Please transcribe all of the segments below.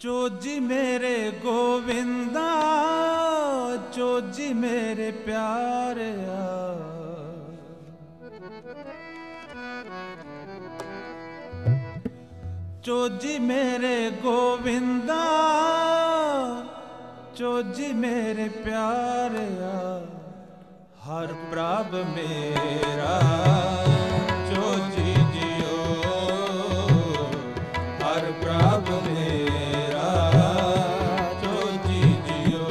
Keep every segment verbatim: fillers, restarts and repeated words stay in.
Choji मेरे Govinda, Choji मेरे प्यारिया, Choji मेरे गोविंदा, चोजी मेरे प्यारिया, हर प्रभ मेरा चोजी जियो, हर प्रभ मेरा चोजी जियो,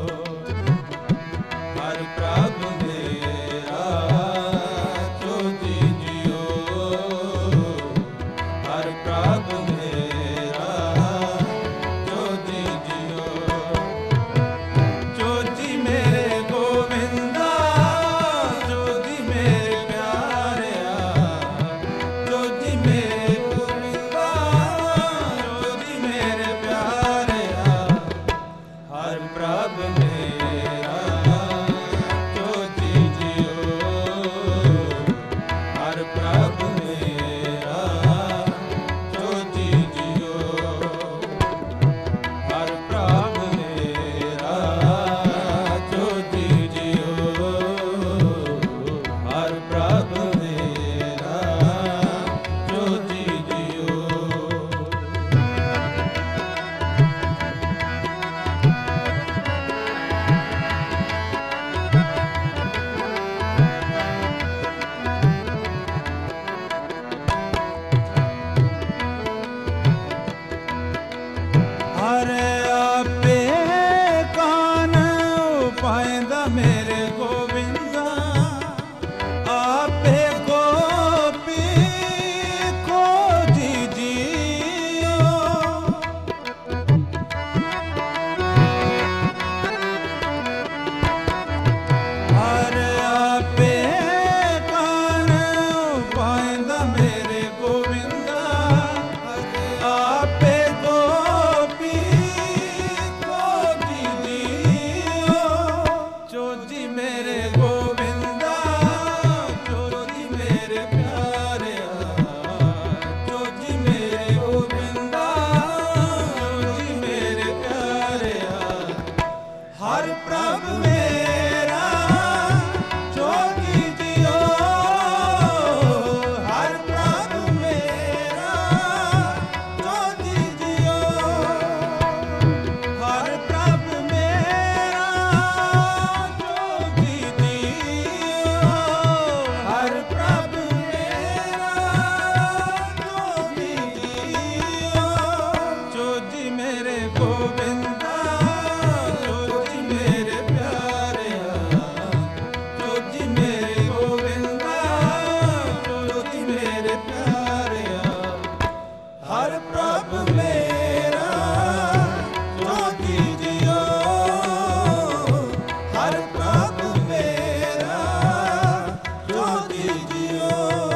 हर प्रभ मेरा चोजी जियो, हर प्रभ मेरा चोजी जियो। चोजी मेरे गोविंदा, चोजी मेरे प्यारिया, चोजी मेरे गोविंदा, चोजी मेरे प्यारिया, हर प्रभ मेरा चोजी जियो, हर प्रभ मेरा चोजी जियो, हर प्रभ मेरा चोजी जियो, हर प्रभ मेरा चोजी जियो। हरे आपे कान पाइंदा मेरे गोविंदा, आपे गोपी खोजी जियो, हरे आपे कान पाइंदा मेरे गोविंदा, आपे गोपी खोजी जियो। चोजी मेरे गोविंदा, चोजी मेरे प्यारिया, चोजी मेरे गोविंदा, चोजी मेरे प्यारिया, हर प्रभ मेरा चोजी जियो, हर प्रभ मेरा चोजी जियो, हर प्रभ मेरा चोजी जियो, हर प्रभ मेरा चोजी जियो। चोजी मेरे गोविंदा, चोजी मेरे प्यारिया, चोजी मेरे गोविंदा, चोजी मेरे प्यारिया, हर प्रभ मेरा चोजी जियो, हर प्रभ मेरा चोजी जियो।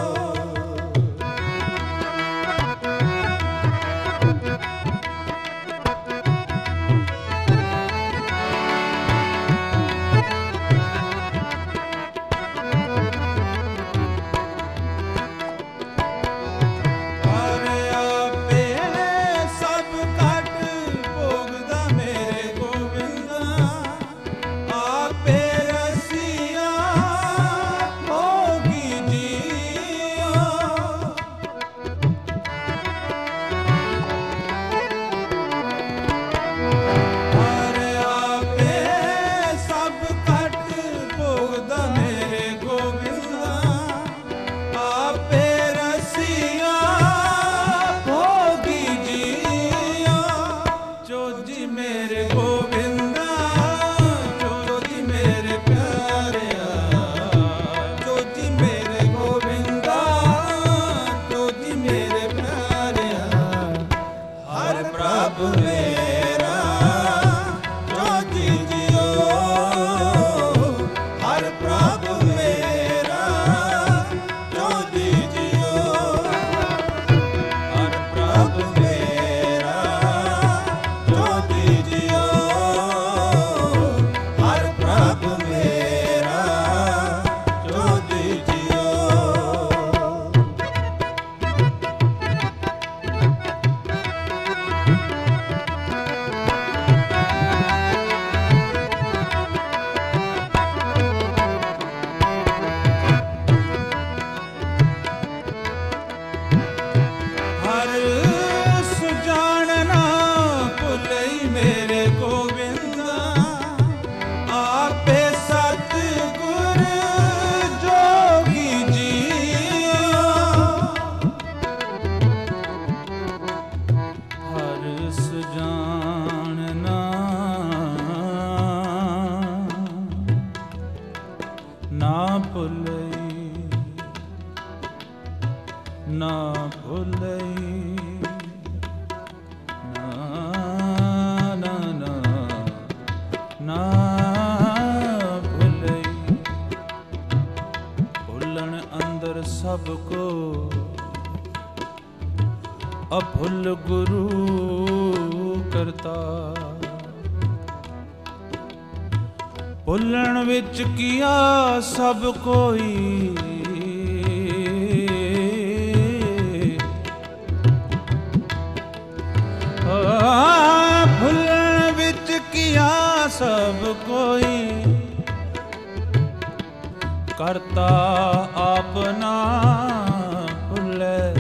हरे आपे सब कट भोगदा मेरे गोविंदा, आपे रसिया भोगी जियो, हरे आपे सब कट भोगदा मेरे गोविंदा, आपे रसिया भोगी जियो। चोजी मेरे गोविंदा, चोजी मेरे प्यारिया, चोजी मेरे गोविंदा, चोजी मेरे प्यारिया, हर प्रभ मेरा चोजी जियो, हर प्रभ मेरा चोजी जियो, हर प्रभ मेरा चोजी जियो, हर प्रभ मेरा चोजी जियो। सबको अभुल गुरु करता। ਭੁੱਲਣ ਵਿੱਚ ਕੀਆ ਸਭ ਕੋਈ, ਭੁੱਲਣ ਵਿੱਚ ਕੀਆ ਸਭ ਕੋਈ, ਕਰਤਾ ਆਪਨਾ ਭੁੱਲੇ,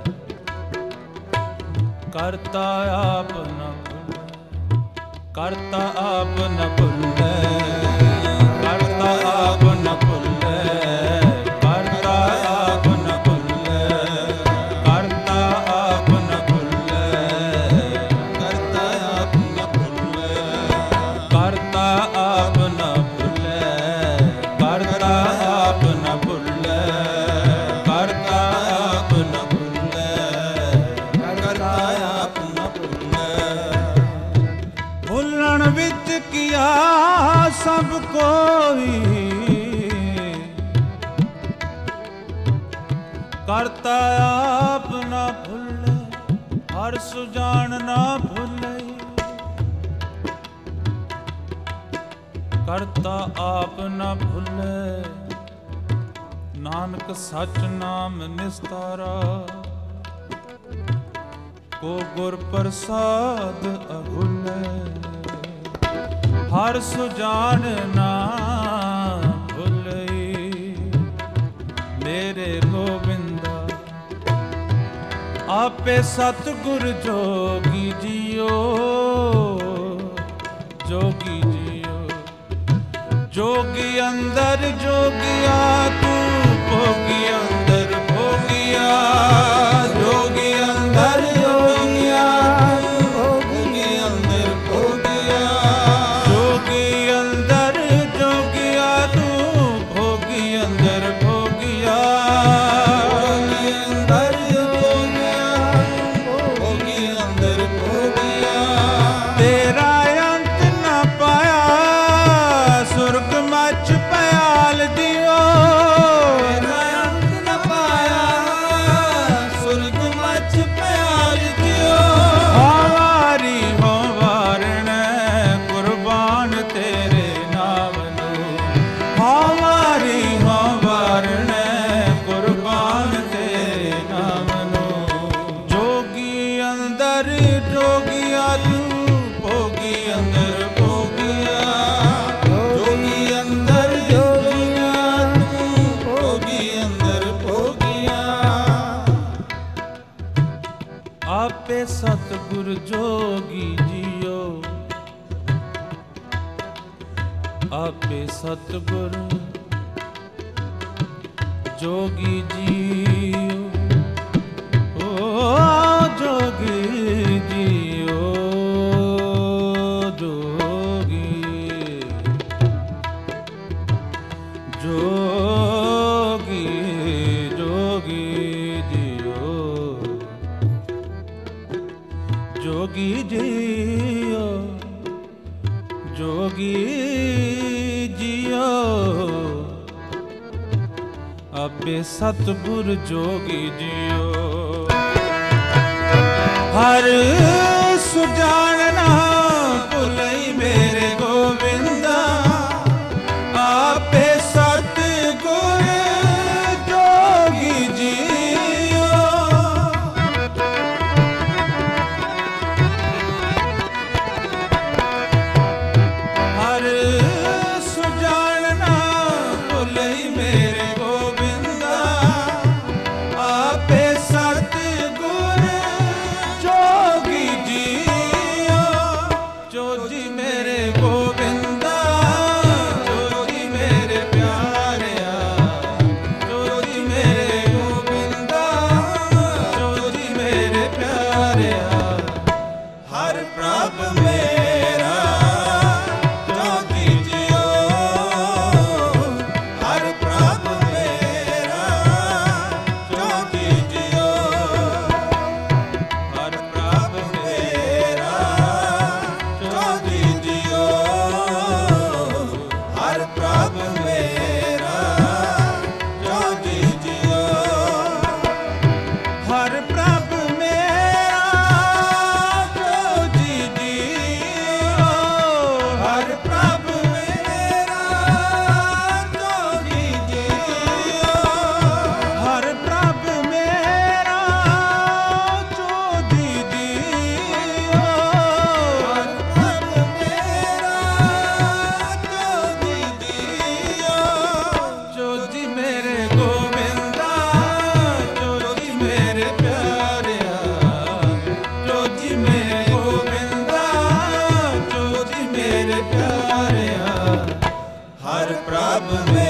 ਕਰਤਾ ਆਪਨਾ ਭੁੱਲੇ, ਕਰਤਾ ਆਪਨਾ ਭੁੱਲੇ, ਕਰਤਾ ਆਪ ਨ ਭੁੱਲੇ, ਕਰਤਾ ਆਪ ਨ ਭੁੱਲੇ, ਕਰਤਾ ਆਪ ਨ ਭੁੱਲੇ, ਕਰਤਾ ਆਪ ਨ ਭੁੱਲੇ, ਕਰਤਾ ਆਪ ਨ ਭੁੱਲੇ, ਕਰਤਾ ਆਪ ਨ ਭੁੱਲੇ, ਕਰਤਾ ਆਪ ਨ ਭੁੱਲੇ, ਕਰਤਾ ਆਪ ਨ ਭੁੱਲੇ। ਭੁੱਲਣ ਵਿੱਚ ਕੀਆ ਸਭ ਕੋਈ, ਕਰਤਾ ਆਪ ਨਾ ਭੁੱਲੇ, ਹਰ ਸੁਜਾਨ ਨਾ ਭੁੱਲੇ, ਕਰਤਾ ਆਪ ਨਾ ਭੁੱਲੇ, ਨਾਨਕ ਸੱਚ ਨਾਮ ਨਿਸਤਾਰਾ, ਕੋ ਗੁਰ ਪ੍ਰਸਾਦ ਅਭੁੱਲੇ, ਹਰ ਸੁਜਾਨ ਨਾ ਭੁੱਲਈ, ਮੇਰੇ ਗੋਬਿੰਦਾ ਆਪੇ ਸਤਿਗੁਰ ਜੋਗੀ ਜੀਓ, ਜੋਗੀ ਜੀਓ, ਜੋਗੀ ਅੰਦਰ ਜੋਗਿਆ ਤੂੰ ਭੋਗੀ ਅੰਦਰ ਭੋਗਿਆ, ਜੋਗੀ ਅੰਦਰ ਜੋਗਿਆ ਭੋਗੀ ਅੰਦਰ ਭੋਗਿਆ, ਜੋਗੀ ਅੰਦਰ ਜੋਗਿਆ ਤੂੰ ਭੋਗੀ ਅੰਦਰ ਭੋਗਿਆ, ਜੋਗੀ ਅੰਦਰ ਜੋਗਿਆ ਭੋਗੀ ਅੰਦਰ ਭੋਗਿਆ, ਤੇਰਾ ਅੰਤ ਨਾ ਪਾਇਆ ਸੁਰਗ ਮੱਚ ਪਿਆਲ ਦਿਓ, ਤੇਰਾ ਅੰਤ ਨਾ ਪਾਇਆ ਸੁਰਗ ਮੱਚ ਪਿਆਲ ਦਿਓ, ਹਵਾਰੀ ਹੋ ਵਾਰਣ ਕੁਰਬਾਨ ਤੇਰੇ ਨਾਮ ਨੂੰ, ਹਵਾਰੀ ਹੋ ਵਾਰਣ ਕੁਰਬਾਨ ਤੇਰੇ ਨਾਮ ਨੂੰ, ਜੋਗੀ ਅੰਦਰ ਜੋਗਿਆ ਤੂੰ ਭੋਗੀ ਅੰਦਰ ਭੋਗਿਆ, ਜੋਗੀ ਅੰਦਰ ਜੋਗਿਆ ਤੂੰ ਭੋਗੀ ਅੰਦਰ ਭੋਗਿਆ, ਆਪੇ ਸਤਿਗੁਰ ਜੋਗੀ ਜੀਓ, ਆਪੇ ਸਤਿਗੁਰ ਜੋਗੀ ਜੀਓ, ਓ ਜੋਗੀ ਜੀਓ, ਜੋਗੀ ਜੋਗੀ ਜੋਗੀ ਜੀਓ, ਜੋਗੀ ਜੀਓ, ਜੋਗੀ ਜੀਓ, ਆਪੇ ਸਤਿਗੁਰ ਜੋਗੀ ਜੀਓ, ਹਰ ਸੁਜਾਨ ਨਾ ਭੁੱਲਈ ਮੇਰੇ ਗੋਬਿੰਦਾ, ਆਪੇ ਸਤਿਗੁਰ ਜੋਗੀ ਜੀਓ, ਹਰ ਸੁਜਾਨ ਨਾ ਭੁੱਲਈ ਮੇਰੇ ਗੋਬਿੰਦਾ, ਆਪੇ ਸਤਿਗੁਰ ਜੋਗੀ ਜੀਓ, ਜੋਜੀ ਮੇਰੇ ਗੋਬਿੰਦਾ, ਜੋਜੀ ਮੇਰੇ ਪਿਆਰਿਆ, ਜੋਜੀ ਮੇਰੇ ਗੋਬਿੰਦਾ, ਜੋਜੀ ਮੇਰੇ ਪਿਆਰਿਆ, ਹਰ ਪ੍ਰਭ ਮੇਰਾ ਜੋਗੀ ਜੀਓ, ਹਰ ਪ੍ਰਭ ਮੇਰਾ ਜੋਗੀ ਜੀਓ, ਹਰ ਪ੍ਰਭ ਮੇਰਾ ਜੋਗੀ ਜੀਓ, ਹਰ ਪ੍ਰਭ ਮੇਰਾ ਜੋਗੀ ਜੀਓ, ਪ੍ਰਭ ਮੇਰਾ